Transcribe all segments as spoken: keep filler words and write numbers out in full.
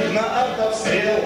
на артобстрел.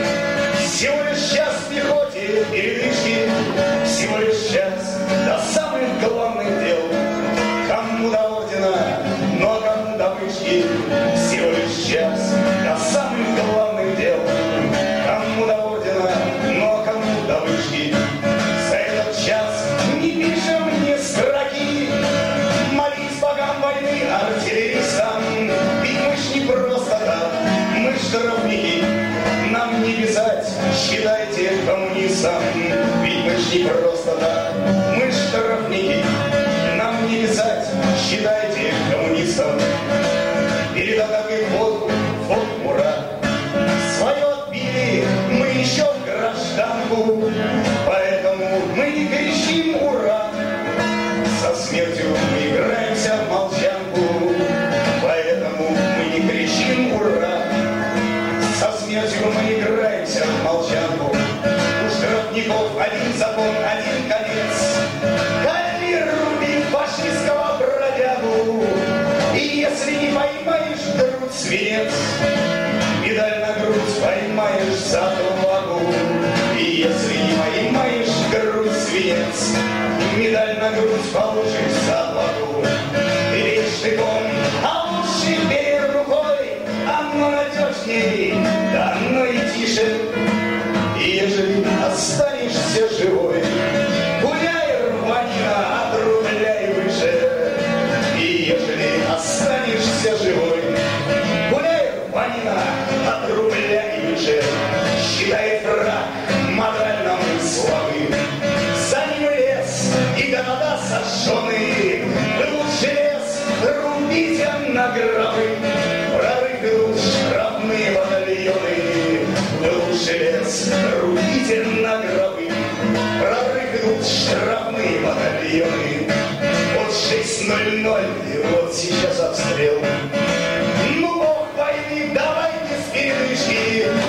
Всего лишь час в пехоте передышки, всего лишь час до самых главных дел. Кому до ордена, но кому до вышки, всего лишь час до самых главных дел. Кому до ордена, но кому до вышки. За этот час не пишем ни строки, молись богам войны артиллеристам. Ведь мы ж не просто так, мы ж штрафники. Нам не вязать, считайте, коммунистам. Ведь мы ж не просто так, мы ж штрафники. Нам не вязать, считайте, коммунистам. Перед атакой в водку, водку, ура. Свое отбили мы еще в гражданку, поэтому мы не кричим ура. Со смертью мы играемся в молчанку, поэтому мы не кричим ура. Со смертью мы играемся в молчанку. У штрафников один закон, один конец. Калируй фашистского бродягу, и если не поймаешь грудь свинец, медаль на грудь поймаешь за отвагу. И если не поймаешь грудь свинец, медаль на грудь получишь за отвагу. Ты режь штыком, а лучше бей рукой, оно надежней, да оно и тише. И ежели останешься живой, гуляй, рванина, от рубля и выше. И ежели останешься живой, гуляй, рванина, от рубля и выше. Считай враг морально слабым, за ним лес и города сожженные. Лучше лес рубите на гробы, прорыгнут штрафные батальоны. Лучше лес рубите на гробы, прорыгнут штрафные батальоны. Вот шесть ноль ноль, и вот сейчас обстрел. Ну, бог войны, давайте с передышки,